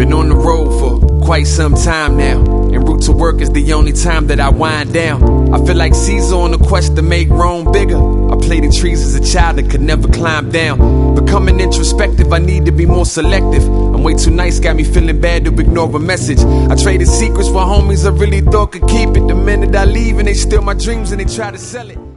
Been on the road for quite some time now, en route to work is the only time that I wind down. I feel like Caesar on a quest to make Rome bigger. I played in trees as a child and could never climb down. Becoming introspective, I need to be more selective. I'm way too nice, got me feeling bad to ignore a message. I traded secrets for homies I really thought could keep it. The minute I leave and they steal my dreams and they try to sell it.